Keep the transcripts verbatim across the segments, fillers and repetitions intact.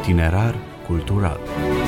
Itinerar cultural.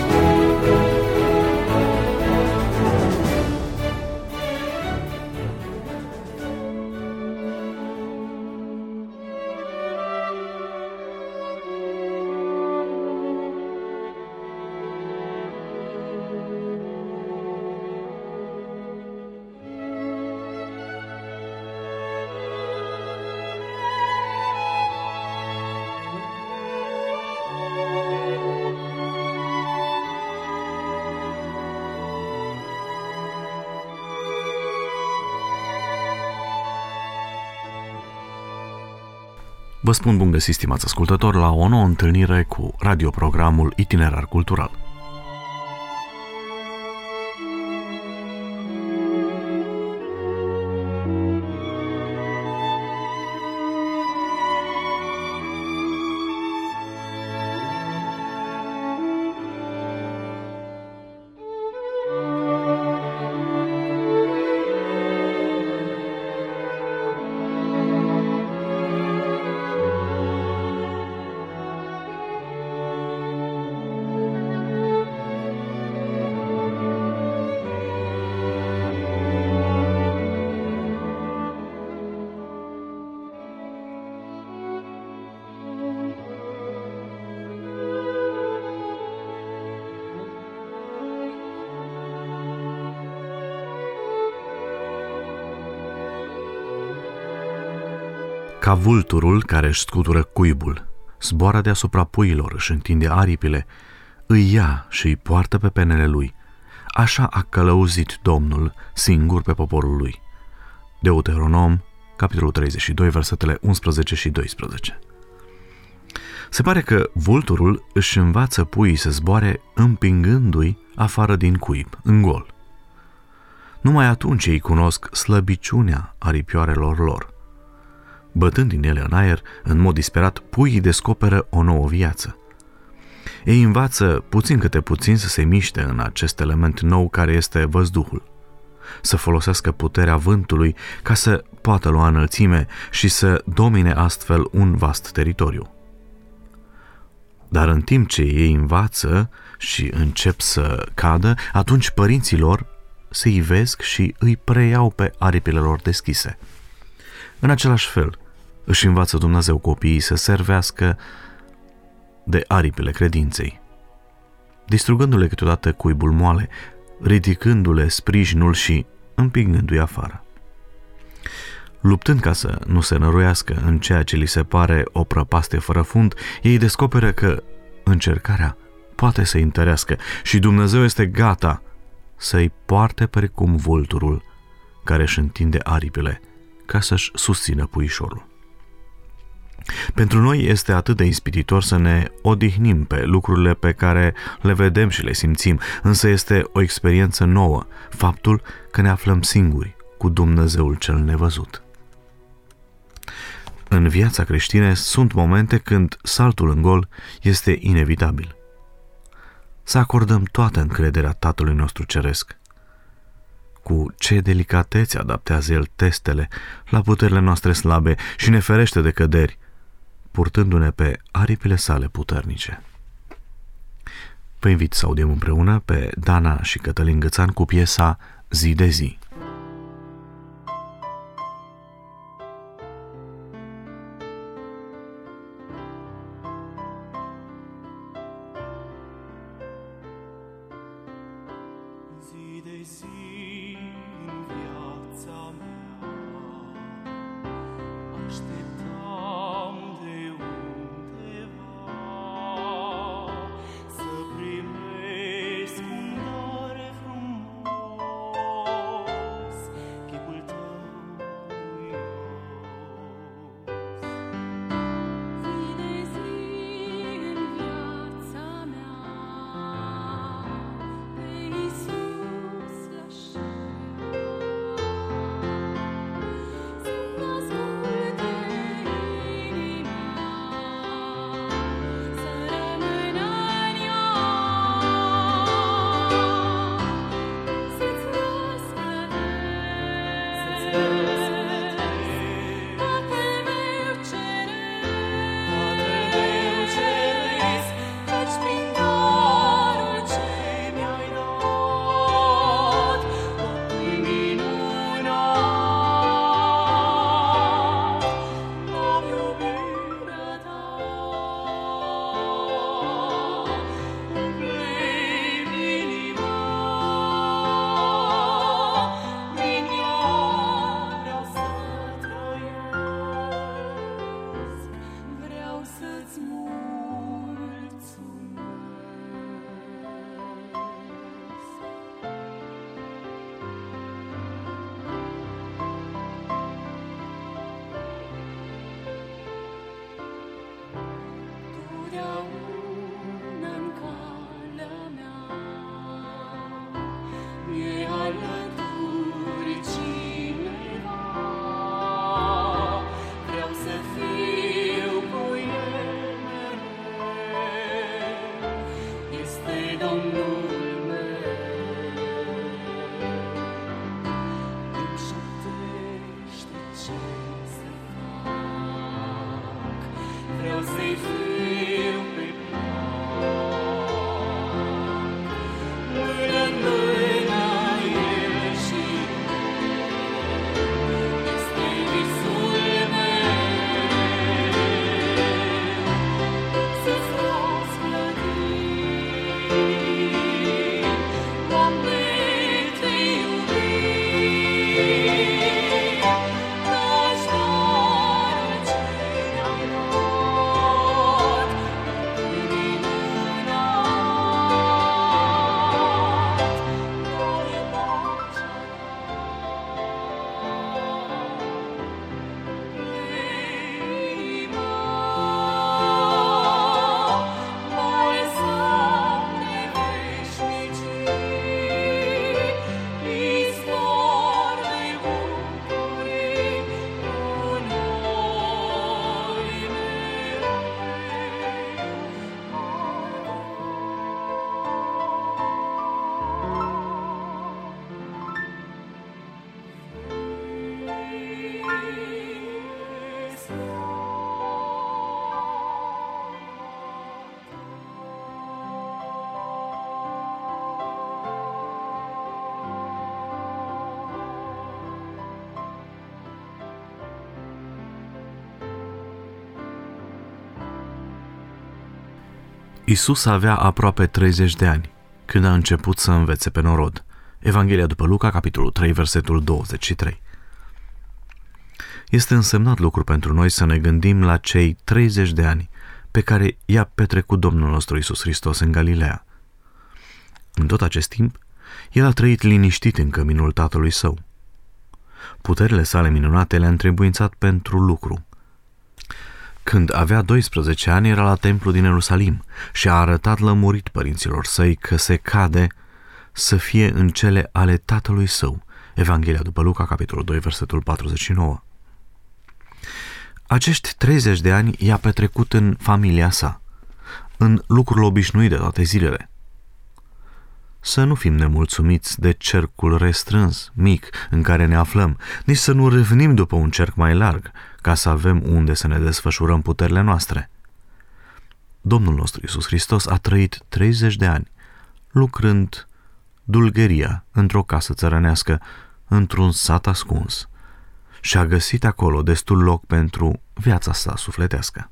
Vă spun bun găsit, stimați ascultători, la o nouă întâlnire cu radioprogramul Itinerar Cultural. Ca vulturul care își scutură cuibul, zboară deasupra puiilor, își întinde aripile, îi ia și îi poartă pe penele lui. Așa a călăuzit Domnul singur pe poporul lui. Deuteronom, capitolul treizeci și doi, versetele unsprezece și doisprezece. Se pare că vulturul își învață puii să zboare împingându-i afară din cuib, în gol. Numai atunci ei cunosc slăbiciunea aripioarelor lor. Bătând din ele în aer, în mod disperat, puii descoperă o nouă viață. Ei învață puțin câte puțin să se miște în acest element nou care este văzduhul, să folosească puterea vântului ca să poată lua înălțime și să domine astfel un vast teritoriu. Dar în timp ce ei învață și încep să cadă, atunci părinții lor se ivesc și îi preiau pe aripile lor deschise. În același fel, își învață Dumnezeu copiii să servească de aripile credinței, distrugându-le câteodată cuibul moale, ridicându-le sprijinul și împingându-i afară. Luptând ca să nu se năruiască în ceea ce li se pare o prăpastie fără fund, ei descoperă că încercarea poate să-i întărească și Dumnezeu este gata să-i poarte precum vulturul care își întinde aripile ca să-și susțină puișorul. Pentru noi este atât de ispititor să ne odihnim pe lucrurile pe care le vedem și le simțim, însă este o experiență nouă, faptul că ne aflăm singuri cu Dumnezeul cel nevăzut. În viața creștină sunt momente când saltul în gol este inevitabil. Să acordăm toată încrederea Tatălui nostru Ceresc. Cu ce delicatețe adaptează El testele la puterile noastre slabe și ne ferește de căderi, purtându-ne pe aripile sale puternice. Vă invit să audiem împreună pe Dana și Cătălin Gățan cu piesa Zi de zi. Zi de zi în viața mea așteptam de undeva să primesc un dar frumos, chipul tău duios. Zi de zi în viața mea pe Iisus l-aștept. Sunt asculte Iisus avea aproape treizeci de ani când a început să învețe pe norod. Evanghelia după Luca, capitolul trei, versetul douăzeci și trei. Este însemnat lucru pentru noi să ne gândim la cei treizeci de ani pe care i-a petrecut Domnul nostru Iisus Hristos în Galileea. În tot acest timp, el a trăit liniștit în căminul Tatălui Său. Puterile sale minunate le-a întrebuințat pentru lucru. Când avea doisprezece ani, era la templu din Ierusalim și a arătat lămurit părinților săi că se cade să fie în cele ale Tatălui Său. Evanghelia după Luca, capitolul doi, versetul patruzeci și nouă. Acești treizeci de ani i-a petrecut în familia sa, în lucrul obișnuit de toate zilele. Să nu fim nemulțumiți de cercul restrâns, mic, în care ne aflăm, nici să nu râvnim după un cerc mai larg, ca să avem unde să ne desfășurăm puterile noastre. Domnul nostru Iisus Hristos a trăit treizeci de ani, lucrând dulgheria într-o casă țărănească, într-un sat ascuns, și a găsit acolo destul loc pentru viața sa sufletească.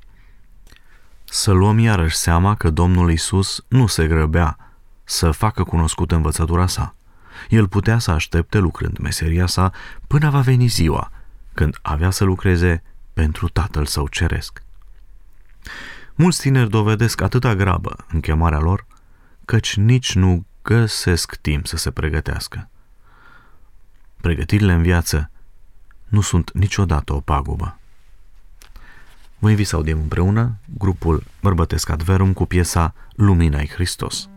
Să luăm iarăși seama că Domnul Iisus nu se grăbea să facă cunoscută învățătura sa. El putea să aștepte lucrând meseria sa până va veni ziua când avea să lucreze pentru Tatăl Său ceresc. Mulți tineri dovedesc atâta grabă în chemarea lor, căci nici nu găsesc timp să se pregătească. Pregătirile în viață nu sunt niciodată o pagubă. Vă invit să audiem împreună grupul Bărbătesc Adverum cu piesa Lumina-i Hristos.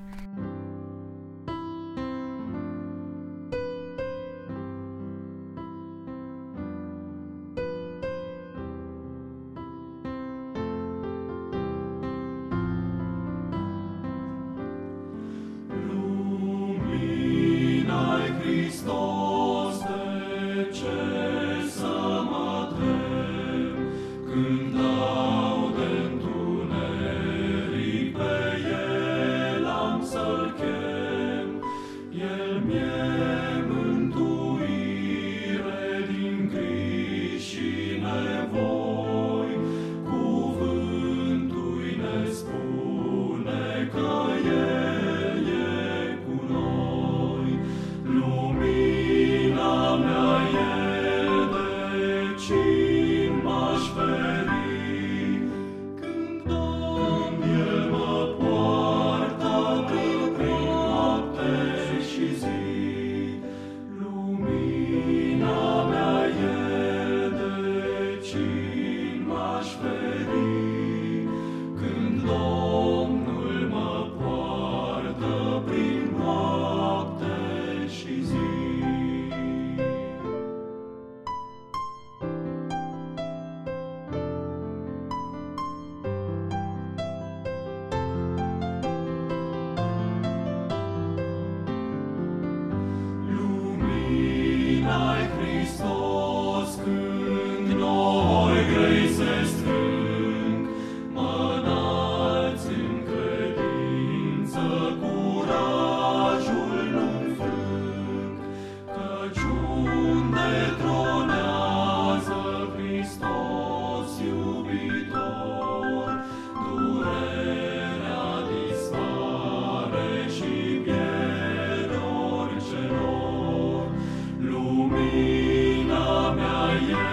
Lumina mea e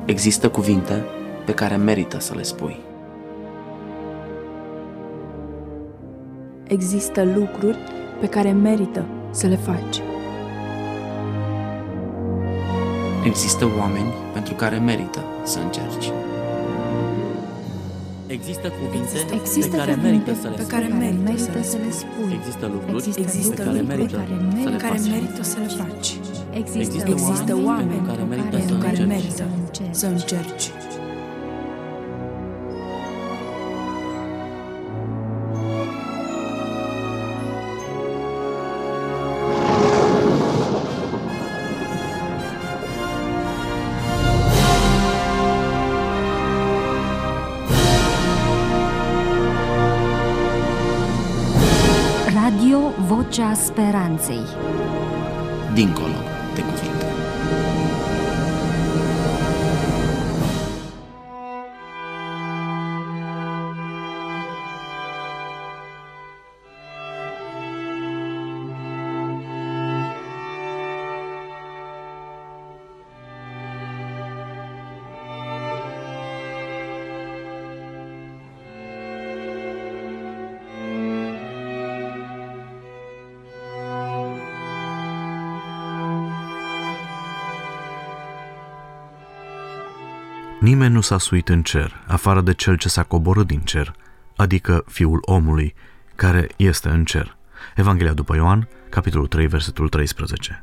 Există cuvinte pe care merită să le spui. Există lucruri pe care merită să le faci. Există oameni pentru care merită să încerci. Există cuvinte Există pe care cuvinte merită să le pe spui. care merită să le spui. Există lucruri Există pe care lucruri merită să le care faci. merită să le faci. Există Există oameni oameni pentru care merită pentru să care încerci. merită să încerci. Radio Vocea Speranței. Dincolo de cuvinte. Nimeni nu s-a suit în cer, afară de cel ce s-a coborât din cer, adică Fiul omului, care este în cer. Evanghelia după Ioan, capitolul trei, versetul treisprezece.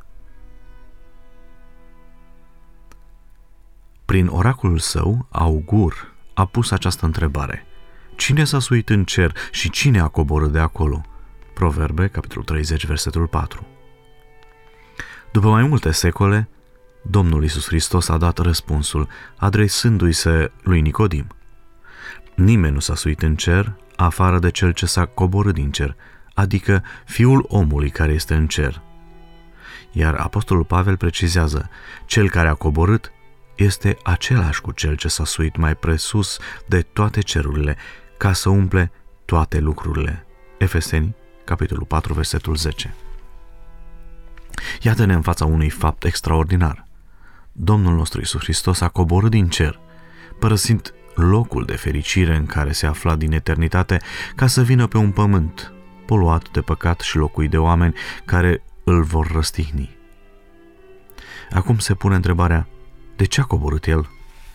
Prin oracolul său, Augur a pus această întrebare: cine s-a suit în cer și cine a coborât de acolo? Proverbe, capitolul treizeci, versetul patru. După mai multe secole, Domnul Iisus Hristos a dat răspunsul, adresându-i se lui Nicodim. Nimeni nu s-a suit în cer, afară de cel ce s-a coborât din cer, adică Fiul omului care este în cer. Iar apostolul Pavel precizează, cel care a coborât este același cu cel ce s-a suit mai presus de toate cerurile, ca să umple toate lucrurile. Efeseni, capitolul patru, versetul zece. Iată-ne în fața unui fapt extraordinar. Domnul nostru Iisus Hristos a coborât din cer, părăsind locul de fericire în care se afla din eternitate, ca să vină pe un pământ poluat de păcat și locuit de oameni care îl vor răstihni. Acum se pune întrebarea, de ce a coborât El?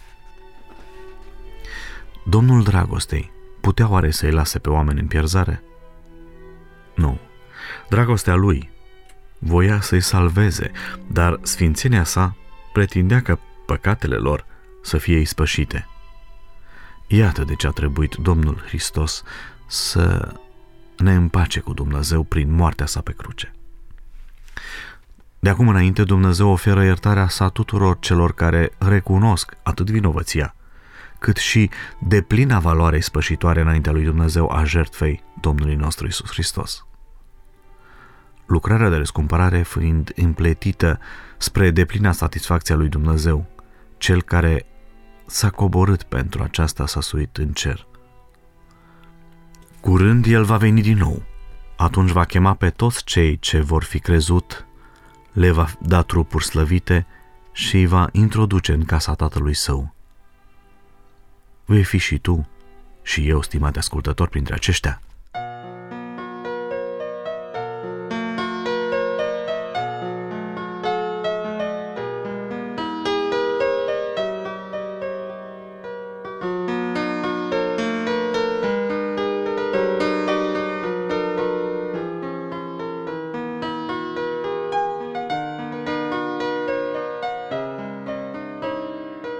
Domnul dragostei putea oare să-i lase pe oameni în pierzare? Nu. Dragostea Lui voia să-i salveze, dar sfințenia sa pretindea că păcatele lor să fie ispășite. Iată de ce a trebuit Domnul Hristos să ne împace cu Dumnezeu prin moartea sa pe cruce. De acum înainte, Dumnezeu oferă iertarea sa tuturor celor care recunosc atât vinovăția, cât și deplina valoare spășitoare înaintea lui Dumnezeu a jertfei Domnului nostru Iisus Hristos. Lucrarea de răscumpărare fiind împletită spre deplina satisfacția lui Dumnezeu, cel care s-a coborât pentru aceasta s-a suit în cer. Curând El va veni din nou, atunci va chema pe toți cei ce vor fi crezut, le va da trupuri slăvite și îi va introduce în casa Tatălui Său. Vei fi și tu și eu, stimate ascultători, printre aceștia.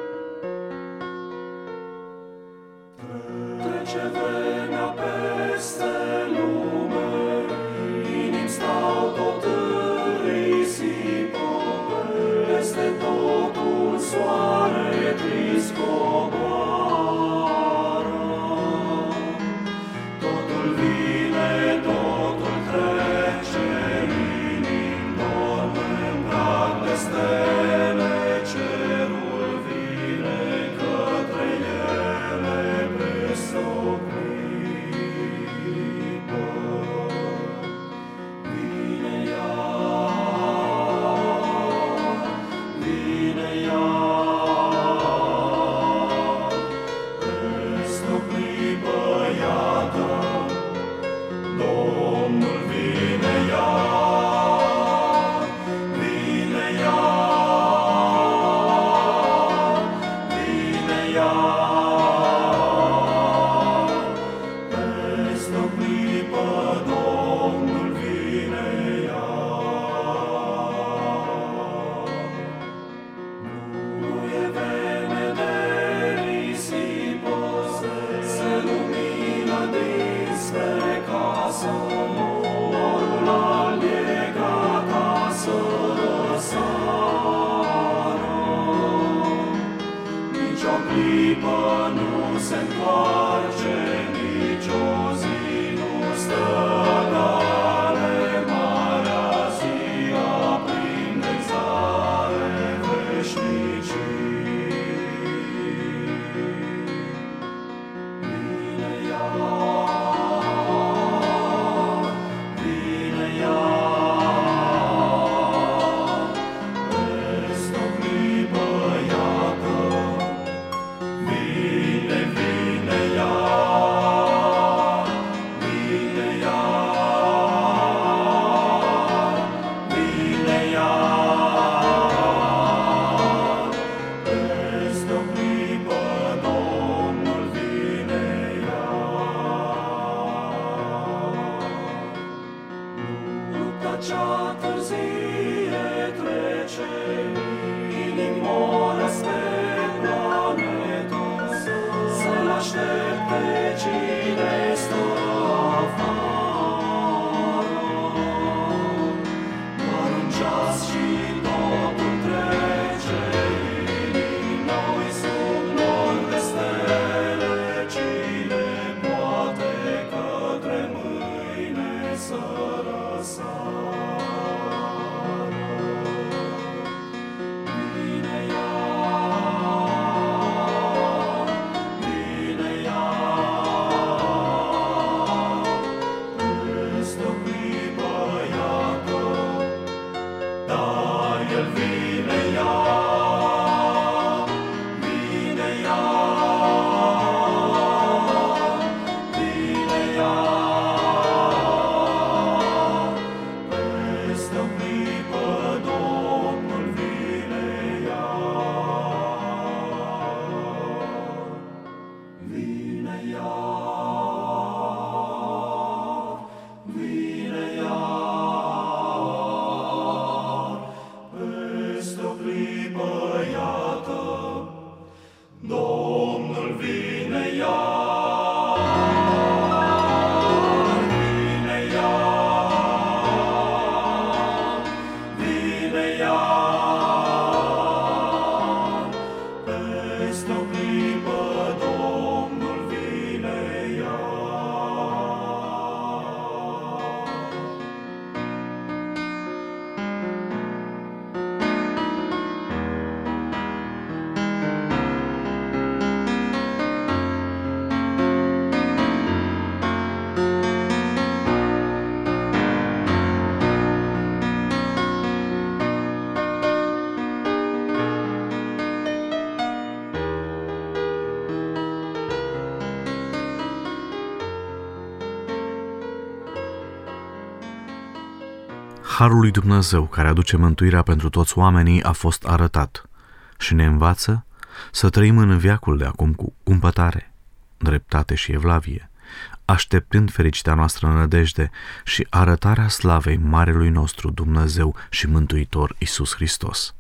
Trece vremea peste Harul lui Dumnezeu, care aduce mântuirea pentru toți oamenii, a fost arătat și ne învață să trăim în veacul de acum cu cumpătare, dreptate și evlavie, așteptând fericitea noastră nădejde și arătarea slavei Marelui nostru Dumnezeu și Mântuitor Iisus Hristos.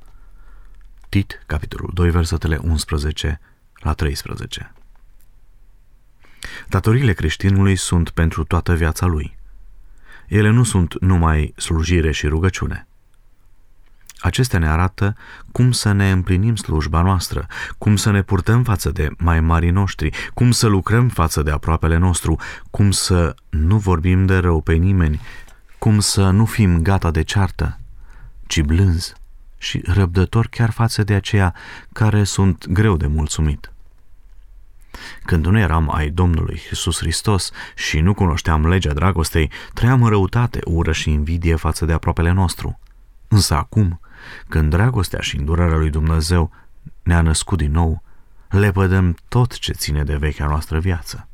Tit, capitolul doi, versetele unsprezece la treisprezece. Datoriile creștinului sunt pentru toată viața lui. Ele nu sunt numai slujire și rugăciune. Acestea ne arată cum să ne împlinim slujba noastră, cum să ne purtăm față de mai marii noștri, cum să lucrăm față de aproapele nostru, cum să nu vorbim de rău pe nimeni, cum să nu fim gata de ceartă, ci blânzi și răbdători chiar față de aceia care sunt greu de mulțumit. Când nu eram ai Domnului Iisus Hristos și nu cunoșteam legea dragostei, trăiam în răutate, ură și invidie față de aproapele nostru. Însă acum, când dragostea și îndurarea lui Dumnezeu ne-a născut din nou, lepădăm tot ce ține de vechea noastră viață.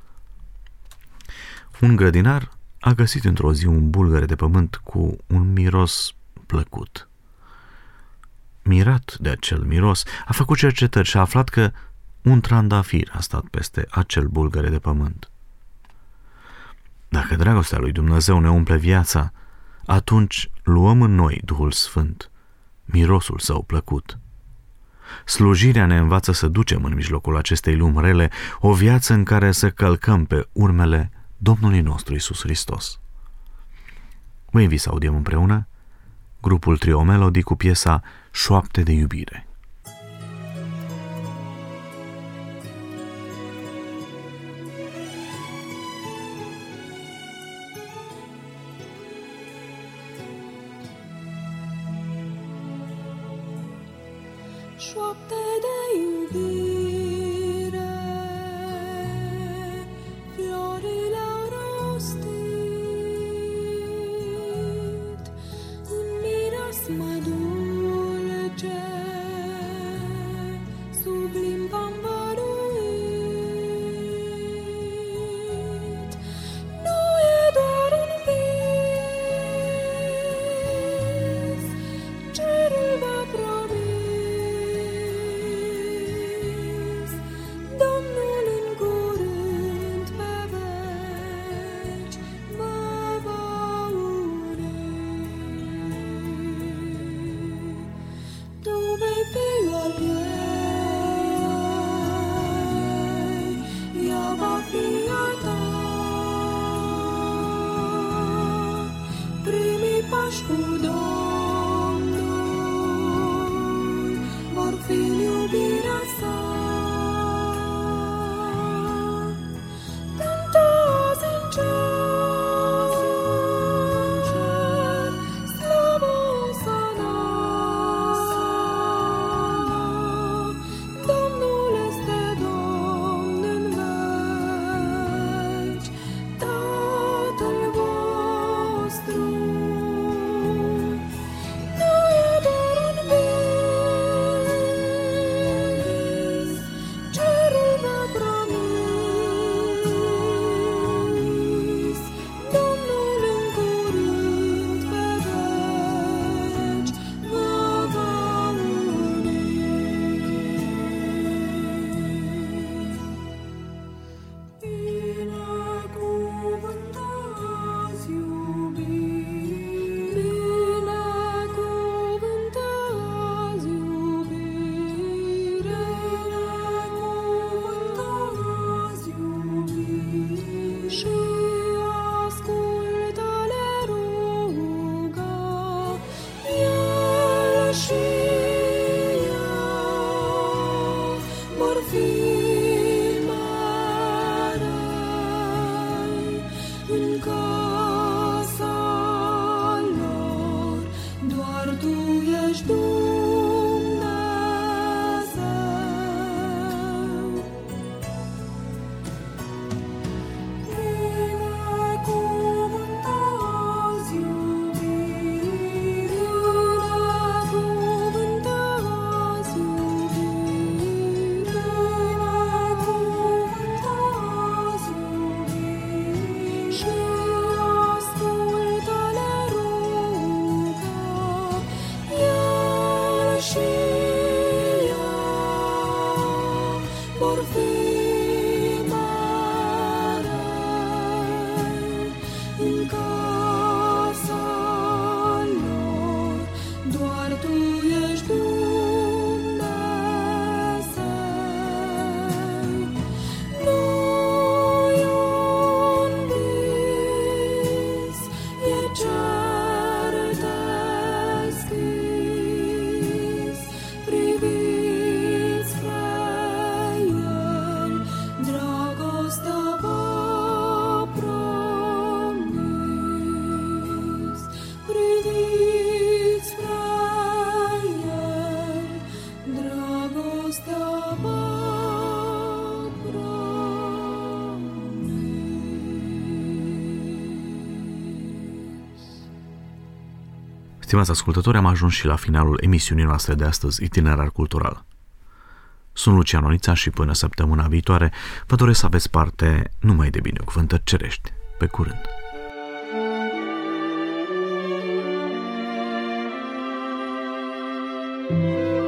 Un grădinar a găsit într-o zi un bulgăre de pământ cu un miros plăcut. Mirat de acel miros, a făcut cercetări și a aflat că un trandafir a stat peste acel bulgăre de pământ. Dacă dragostea lui Dumnezeu ne umple viața, atunci luăm în noi Duhul Sfânt, mirosul său plăcut. Slujirea ne învață să ducem în mijlocul acestei lumi rele o viață în care să călcăm pe urmele Domnului nostru Iisus Hristos. Vă invit să audiem împreună grupul Trio Melody cu piesa Șoapte de iubire. șoapte de iubire, florile au rostit un miros mai dulce sub limba îmbăruit. Nu e doar un vis, cerul v-a promis, Domnul în curând pe veci vă va uni. Tu vei fi al ei, ea va fi a ta. Primii pași cu Domnul vor fi în iubirea sa. Cântă azi în cer, slavă Osana. Domnul este Domn în veci, Tatăl vostru. Nu e doar un vis, cerul v-a promis, Domnul în curând pe veci vă va uni. Binecuvântați iubire, binecuvântați iubire, binecuvântați iubire și ascultă-le ruga, el și ea vor fi mereu în casa lor, doar tu ești Dumnezeu. Binecuvântați iubire, binecuvântați iubire, binecuvântați iubire și ascultă-le ruga, el și ea vor fi mereu în casa lor, doar tu ești Dumnezeu. Nu-i un vis, e cer deschis, priviți spre el, dragostea v-a promis, priviți spre el, dragostea v-a promis. Stimați ascultători, am ajuns și la finalul emisiunii noastre de astăzi, Itinerar Cultural. Sunt Lucian Onița și până săptămâna viitoare vă doresc să aveți parte numai de binecuvântări cerești. Pe curând! Thank you.